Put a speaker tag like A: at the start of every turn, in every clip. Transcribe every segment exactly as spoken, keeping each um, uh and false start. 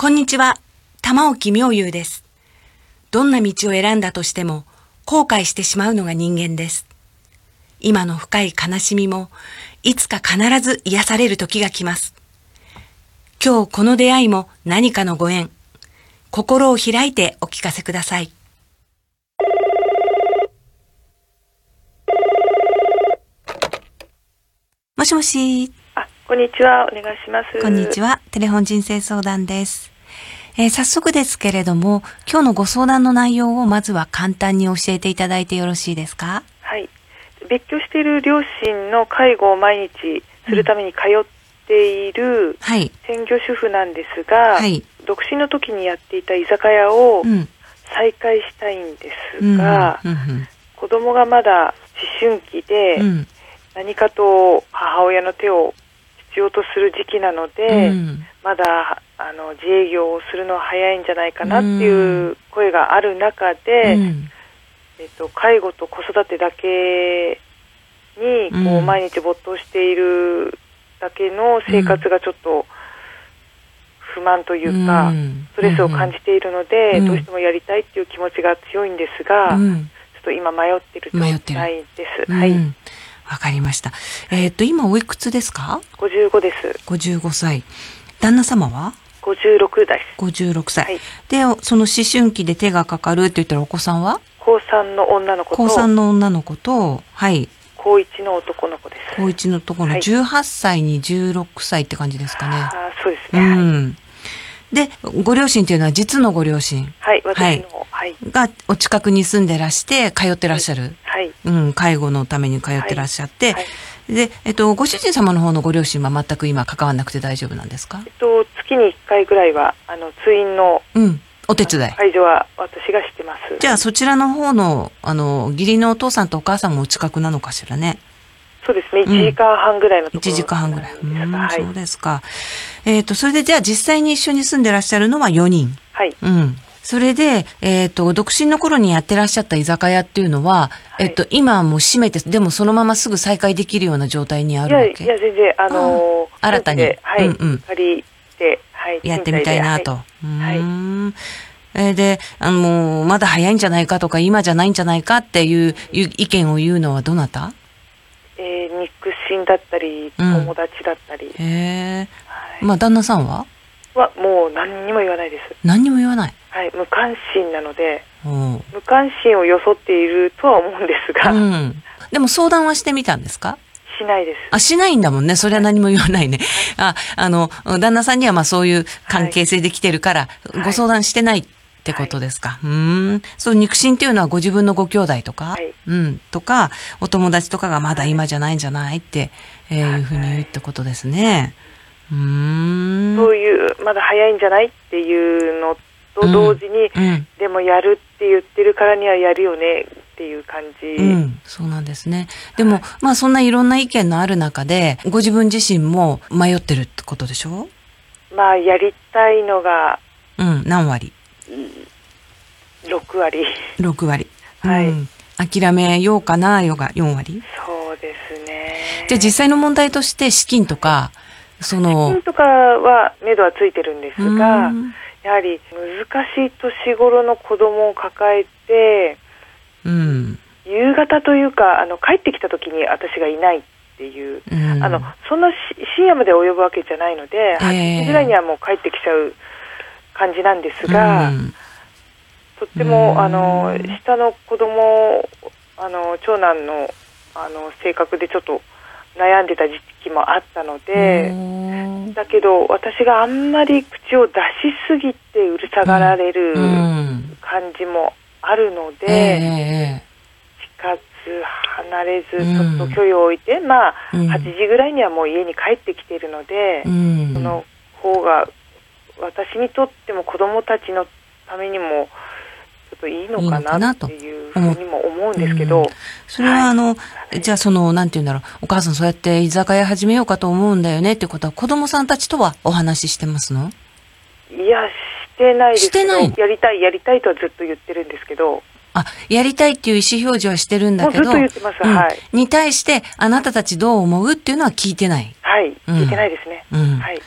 A: こんにちは、玉置妙憂です。どんな道を選んだとしても後悔してしまうのが人間です。今の深い悲しみもいつか必ず癒される時が来ます。今日この出会いも何かのご縁。心を開いてお聞かせください。もしもし。
B: あ、こんにちは。お願いします。
A: こんにちは。テレフォン人生相談です。えー、早速ですけれども、今日のご相談の内容をまずは簡単に教えていただいてよろしいですか？
B: はい。別居している両親の介護を毎日するために通っている専業主婦なんですが、はい、独身の時にやっていた居酒屋を再開したいんですが、うんうんうんうん、子供がまだ思春期で、うん、何かと母親の手を必要とする時期なので、うん、まだあの自営業をするのは早いんじゃないかなっていう声がある中で、うん、えっと、介護と子育てだけにこう毎日没頭しているだけの生活がちょっと不満というか、うん、ストレスを感じているので、うん、どうしてもやりたいっていう気持ちが強いんですが、うん、ちょっと今迷っている状態です。はい。うん、
A: わかりました。えっと、今おいくつですか？
B: ごじゅうごです。
A: ごじゅうごさい。旦那様は？
B: ごじゅうろくです。
A: ごじゅうろくさい。はい、で、その思春期で手がかかるって言ったらお子さんは？
B: こうさんの女の子と。
A: こうさんの女の子と、はい。
B: こういちの男の子です。
A: こういちの男の子、じゅうはっさいにじゅうろくさいって感じですかね。
B: あ、そうですね。
A: うん。で、ご両親っていうのは実のご両親。
B: はい、私の、はい。
A: がお近くに住んでらして、通ってらっしゃる。
B: はい。
A: うん、介護のために通ってらっしゃって、はいはい、で、えっと、ご主人様の方のご両親は全く今関わらなくて大丈夫なんですか？
B: えっと、月にいっかいぐらいは、あの、通院の、
A: うん、お手伝い。
B: 介助は私がしてます。
A: じゃあ、そちらの方の、あの、義理のお父さんとお母さんもお近くなのかしらね。
B: そうですね。いちじかんはんぐらいのところ、
A: うん、いちじかんはんぐらい。うん、はい、そうですか。えっと、それでじゃあ実際に一緒に住んでらっしゃるのはよにん。
B: はい。
A: うん。それで、えっと、独身の頃にやってらっしゃった居酒屋っていうのは、はい、えっと、今はもう閉めて、でもそのまますぐ再開できるような状態にあるわけ？
B: いや、いや、全然、あのー、
A: 新たに、
B: はい、うんうん、借りて、
A: はい、やってみたいなと。はい、
B: う
A: ーん。えー、で、あの、もう、まだ早いんじゃないかとか、今じゃないんじゃないかっていう、いう意見を言うのはどなた？
B: えー、肉親だったり、友達だったり。
A: うん、へえ。はい、まあ、旦那さんは？
B: は、もう何にも言わないです。
A: 何にも言わない？
B: はい、無関心なので、無関心を装っているとは思うんですが。
A: うん。でも相談はしてみたんですか？
B: しないです。
A: あ、しないんだもんね。それは何も言わないね。はい、あ、あの、旦那さんにはまあそういう関係性で来てるから、はい、ご相談してないってことですか？はい、うーん。そう、肉親っていうのはご自分のご兄弟とか、はい、うん、とか、お友達とかがまだ今じゃないんじゃないって、えー、いうふうに言うってことですね。うーん。
B: そういう、まだ早いんじゃないっていうのと同時に、うんうん、でもやるって言ってるからにはやるよねっていう感じ。
A: うん、そうなんですね。でも、はい、まあそんないろんな意見のある中で、ご自分自身も迷ってるってことでしょ？
B: まあやりたいのが、
A: うん、何割？
B: ろくわり。
A: ろくわり。
B: はい、
A: うん。諦めようかなよがよんわり？
B: そうですね。
A: じゃあ実際の問題として資金とか、その。
B: 資金とかは目処はついてるんですが、やはり難しい年頃の子供を抱えて、
A: うん、
B: 夕方というか、あの帰ってきた時に私がいないっていう、うん、あのそんな深夜まで及ぶわけじゃないので、えー、はちじぐらいにはもう帰ってきちゃう感じなんですが、うん、とっても、うん、あの下の子供、あの長男の、あの性格でちょっと悩んでた時期もあったので、だけど私があんまり口を出しすぎてうるさがられる感じもあるので、うんえー、近づ離れずちょっと距離を置いて、うん、まあ、うん、はちじぐらいにはもう家に帰ってきているので、うん、その方が私にとっても子供たちのためにもちょっといいのかなっていうふうにも思うんですけど、うん、
A: それはあの、はい、じゃあそのなんていうんだろう、お母さんそうやって居酒屋始めようかと思うんだよねってことは子供さんたちとはお話ししてますの？
B: いや、してないですけど、やりたいやりたいとはずっと言ってるんですけど、
A: あ、やりたいっていう意思表示はしてるんだけど、
B: もうずっと言ってます、うん、はい。
A: に対してあなたたちどう思うっていうのは聞いてない。
B: はい、聞いてないですね。
A: うん、
B: はい。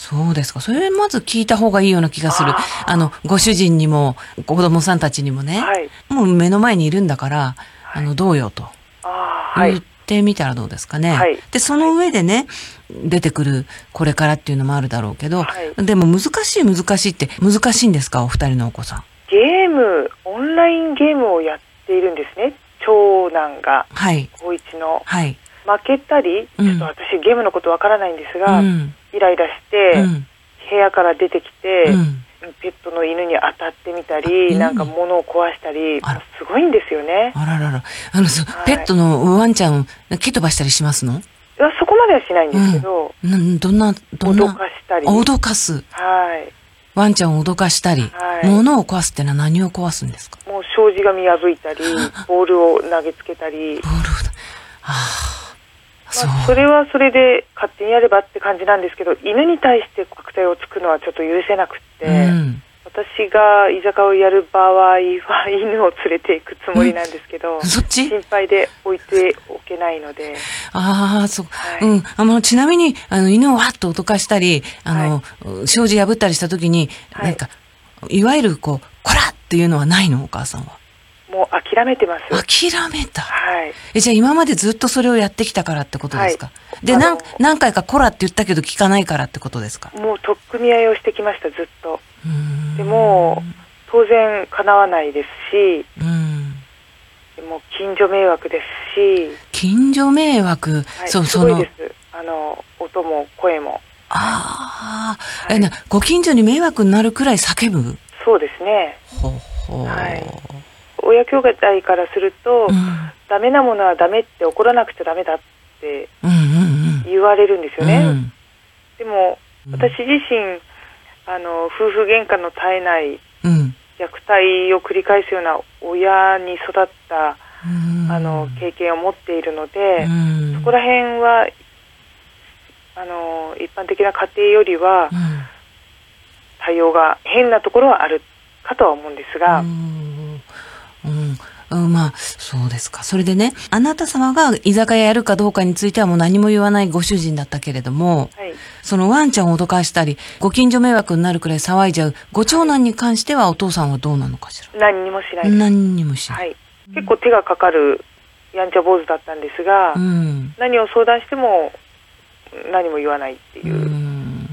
A: そうですか。それまず聞いた方がいいような気がする。あ, あの、ご主人にも、子供さんたちにもね。はい、もう目の前にいるんだから、はい、あの、どうよと。言ってみたらどうですかね。はい、で、その上でね、出てくるこれからっていうのもあるだろうけど、はい、でも難しい難しいって難しいんですか、お二人のお子さん。
B: ゲーム、オンラインゲームをやっているんですね。長男が。はい。高一の。はい。負けたり、ちょっと私ゲームのことわからないんですが、うん、イライラして、うん、部屋から出てきて、うん、ペットの犬に当たってみたり、うん、なんか物を壊したり、すごいんですよね。
A: あららら。あの、はい、ペットのワンちゃんを蹴飛ばしたりしますの？
B: いや、そこまではしないんですけど、
A: うん、どんな、どんな。
B: 脅かしたり。
A: 脅かす。はい。ワンちゃんを脅かしたり、はい、物を壊すってのは何を壊すんですか？
B: もう障子紙破いたり、ボールを投げつけたり。ボールを、はあ。まあ、それはそれで勝手にやればって感じなんですけど、犬に対して虐待をつくのはちょっと許せなくって、うん、私が居酒屋をやる場合は犬を連れて行くつもりなんですけど、うん、そっち心配で置いておけないので。
A: ああ、そう、はい、うん。あの、ちなみに、あの、犬をわっと脅かしたり、あの、はい、障子破ったりしたときに、はい、なんか、いわゆるこう、こらっていうのはないの、お母さんは。
B: もう諦めてます。
A: 諦めた。はい。え、じゃあ今までずっとそれをやってきたからってことですか？はい、で、何、何回かコラって言ったけど聞かないからってことですか？
B: もう取っ組み合いをしてきました、ずっと。でも、当然叶わないですし、うんでも近所迷惑ですし。
A: 近所迷惑、
B: はい、そう、すごいです。あの、音も声も。
A: ああ、はい、えな、ご近所に迷惑になるくらい叫ぶ？
B: そうですね。ほほー。はい。親兄弟からすると、うん、ダメなものはダメって怒らなくちゃダメだって言われるんですよね。うんうんうん、でも私自身あの夫婦喧嘩の絶えない、うん、虐待を繰り返すような親に育った、うん、あの経験を持っているので、うん、そこら辺はあの一般的な家庭よりは、うん、対応が変なところはあるかとは思うんですが。うん
A: うんうん、まあ、そうですか。それでね、あなた様が居酒屋やるかどうかについてはもう何も言わないご主人だったけれども、はい、そのワンちゃんを脅かしたり、ご近所迷惑になるくらい騒いじゃうご長男に関してはお父さんはどうなのかしら？
B: 何にもしない。
A: 何にもしない。はい。
B: 結構手がかかるやんちゃ坊主だったんですが、うん、何を相談しても何も言わないっていう、うん、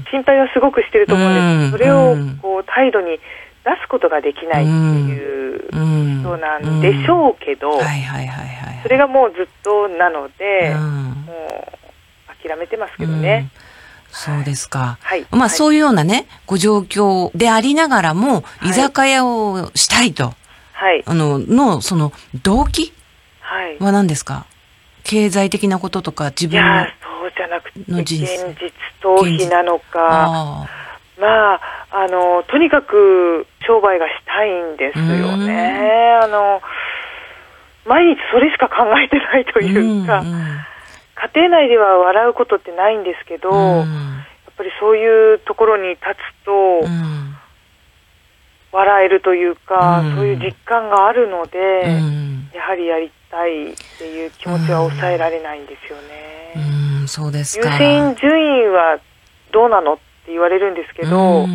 B: 心配はすごくしてると思うんです。うん、それをこう態度に出すことができないっていう人なんでしょうけど、それがもうずっとなので、うん、もう諦めてますけどね。
A: うん、そうですか。はい、まあ、はい、そういうようなね、ご状況でありながらも、居酒屋をしたいと、はい、あの、の、その動機は何ですか？経済的なこととか自分の人生。いや、そうじゃなくて、
B: 現実逃避なのか、まあ、あの、とにかく商売がしたいんですよね。あの、毎日それしか考えてないというか、うんうん、家庭内では笑うことってないんですけど、うん、やっぱりそういうところに立つと、うん、笑えるというか、うん、そういう実感があるので、うん、やはりやりたいっていう気持ちは抑えられないんですよね。
A: うんうん、そうですか。
B: 優先順位はどうなのって言われるんですけど、うん、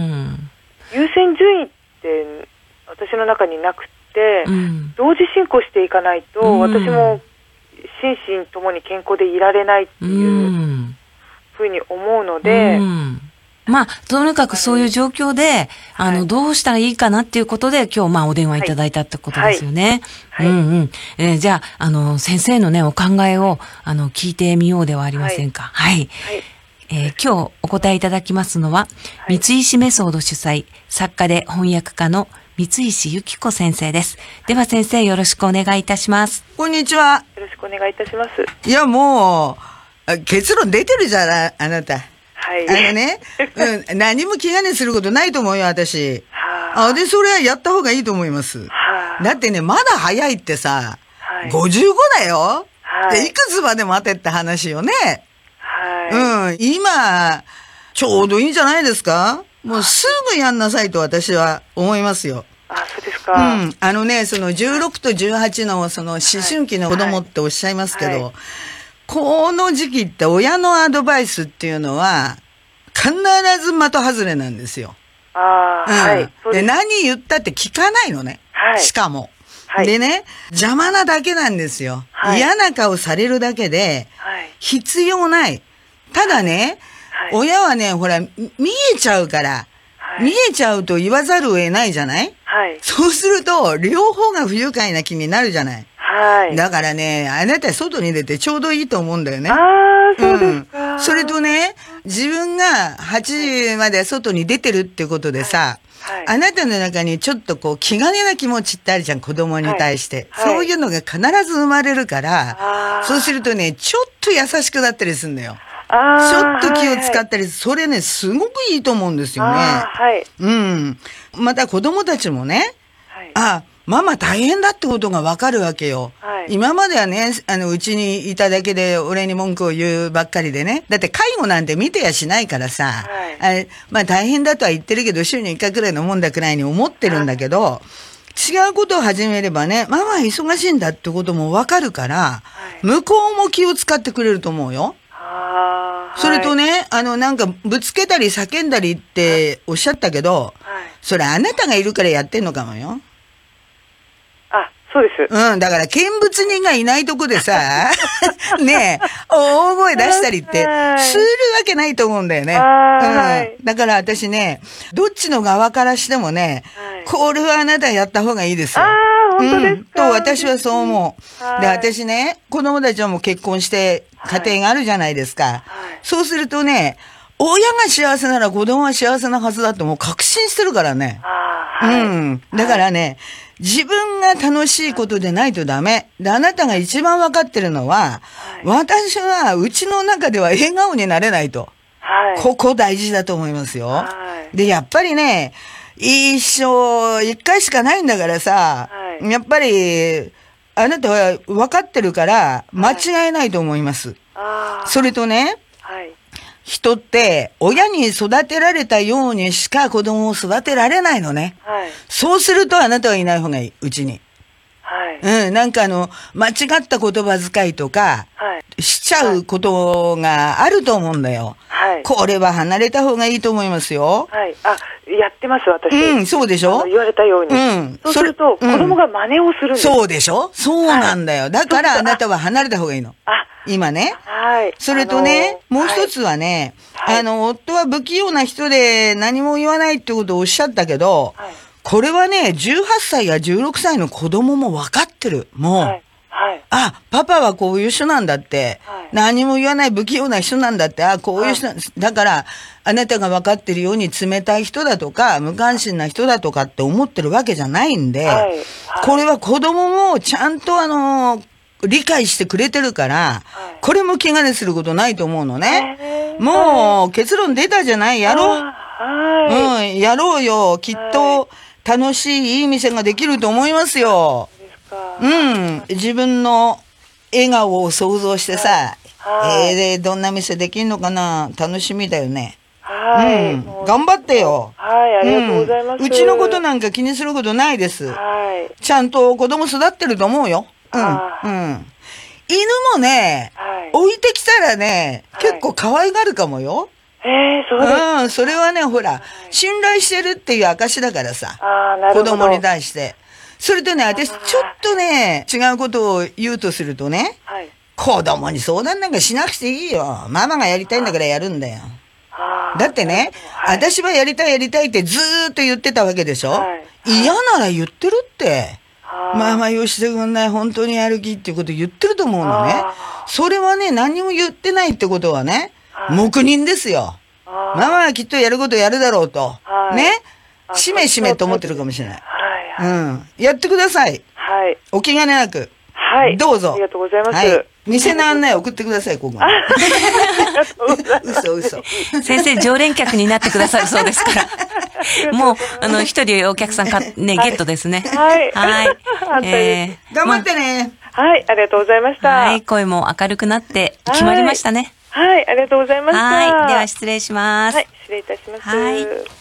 B: 優先順位って私の中になくて、うん、同時進行していかないと、うん、私も心身ともに健康でいられないっていうふうに思うので、うん、
A: まあとにかくそういう状況で、はい、あのどうしたらいいかなっていうことで今日まあお電話いただいたってことですよね。はいはい、うんうん。えー、じゃああの先生のねお考えをあの聞いてみようではありませんか。はい。はいはいえー、今日お答えいただきますのは、はい、三石メソード主催、作家で翻訳家の三石由紀子先生です。では先生よろしくお願いいたします。
C: こんにちは。
B: よろしくお願いいたします。
C: いやもう、結論出てるじゃない、あなた。はい。あのね、うん、何も気兼ねすることないと思うよ、私。はあ。で、それはやった方がいいと思います。はあ。だってね、まだ早いってさ、はい、ごじゅうごだよ。はい。で、いくつまで待てって話よね。はい。うん。今、ちょうどいいんじゃないですか？もうすぐやんなさいと私は思いますよ。
B: あ、そうですか。
C: うん。あのね、そのじゅうろくとじゅうはちのその思春期の子供っておっしゃいますけど、はいはい、この時期って親のアドバイスっていうのは、 必ず的外れなんですよ。
B: ああ、うん、はい。
C: で、何言ったって聞かないのね。はい。しかも。はい、でね、邪魔なだけなんですよ。はい、嫌な顔されるだけで、はい、必要ない。ただね、はい、親はね、ほら、見えちゃうから、はい、見えちゃうと言わざるを得ないじゃない？はい。そうすると、両方が不愉快な気になるじゃない？はい。だからね、あなた外に出てちょうどいいと思うんだよね。
B: ああ、そうですか、
C: うん。それとね、自分がはちじまで外に出てるってことでさ、はいはい、あなたの中にちょっとこう気兼ねな気持ちってあるじゃん、子供に対して。はいはい、そういうのが必ず生まれるから、そうするとね、ちょっと優しくなったりするんだよ。ちょっと気を使ったり、はいはい、それね、すごくいいと思うんですよね。はい。うん。また子供たちもね、はい、あ、ママ大変だってことがわかるわけよ。はい、今まではね、あの、うちにいただけで俺に文句を言うばっかりでね。だって介護なんて見てやしないからさ、はい、あまあ大変だとは言ってるけど、週にいっかいくらいのもんだくらいに思ってるんだけど、はい、違うことを始めればね、ママは忙しいんだってこともわかるから、はい、向こうも気を使ってくれると思うよ。それとね、はい、あの、なんか、ぶつけたり叫んだりっておっしゃったけど、はい、それあなたがいるからやってんのかもよ。
B: あ、そうです。
C: うん、だから見物人がいないとこでさ、ねえ、大声出したりって、するわけないと思うんだよね。うんはい、だから私ね、どっちの側からしてもね、はい、これはあなたやった方がいいですよ。
B: 本当ですか、
C: うん、と私はそう思う。はい、で、私ね、子供たちはもう結婚して家庭があるじゃないですか。はいはい、そうするとね、親が幸せなら子供は幸せなはずだともう確信してるからね。はい、うん。だからね、はい、自分が楽しいことでないとダメ。で、あなたが一番わかってるのは、はい、私はうちの中では笑顔になれないと。はい、ここ大事だと思いますよ。はい、で、やっぱりね、一生一回しかないんだからさ、はい、やっぱり、あなたは分かってるから間違いないと思います。はい、それとね、はい、人って親に育てられたようにしか子供を育てられないのね。はい、そうするとあなたはいない方がいい、うちに。はい、うん、なんかあの、間違った言葉遣いとか、はい、しちゃうことがあると思うんだよ。はい、これは離れた方がいいと思いますよ。
B: はい。あ、やってます、私。
C: うん、そうでしょ？
B: 言われたように。うん。そうすると、子供が真似をするんです。
C: そうでしょ？そうなんだよ。はい、だからあなたは離れた方がいいの。あ、今ね。はい。それとね、あのー、もう一つはね、はい、あの、夫は不器用な人で何も言わないってことをおっしゃったけど、はい、これはね、じゅうはっさいやじゅうろくさいの子供も分かってる。もう。はいはい、あ、パパはこういう人なんだって、はい、何も言わない不器用な人なんだって、あ、こういう人なんです。はい、だから、あなたが分かってるように冷たい人だとか、無関心な人だとかって思ってるわけじゃないんで、はいはい、これは子供もちゃんとあの、理解してくれてるから、はい、これも気兼ねすることないと思うのね。もう、結論出たじゃない、やろう。はい、うん、やろうよ。きっと、楽しい、いい店ができると思いますよ。うん。自分の笑顔を想像してさ、はい、えー、どんな店できんのかな、楽しみだよね。はい。うん。頑張ってよ。
B: はい、ありがとうございます、うん。
C: うちのことなんか気にすることないです。はい。ちゃんと子供育ってると思うよ。うん。うん。犬もね、はい、置いてきたらね、結構可愛がるかもよ。
B: ええー、そうですか。
C: うん、それはね、ほら、はい、信頼してるっていう証だからさ。ああ、なるほど。子供に対して。それとね、私、ちょっとね、違うことを言うとするとね、はい、子供に相談なんかしなくていいよ。ママがやりたいんだからやるんだよ。だってね、はい、私はやりたいやりたいってずーっと言ってたわけでしょ、はい、嫌なら言ってるって。ママよしてくんない、本当にやる気っていうこと言ってると思うのね。それはね、何も言ってないってことはね、黙認ですよ。ママはきっとやることやるだろうと。ね。しめしめと思ってるかもしれない。うん。やってください。はい。お気兼ねなく。はい。どうぞ。
B: ありがとうございます。はい。
C: 店の案内送ってください、ここに。嘘嘘。
A: 先生、常連客になってくださるそうですから。もう、あの、一人お客さんか、ね、ゲットですね。
B: はい。
A: はい。
C: えー、頑張ってね、
B: ま。はい、ありがとうございました。
A: はい、声も明るくなって決まりましたね。
B: はい、ありがとうございました。
A: はい、では失礼します。
B: はい、失礼いたします。はい。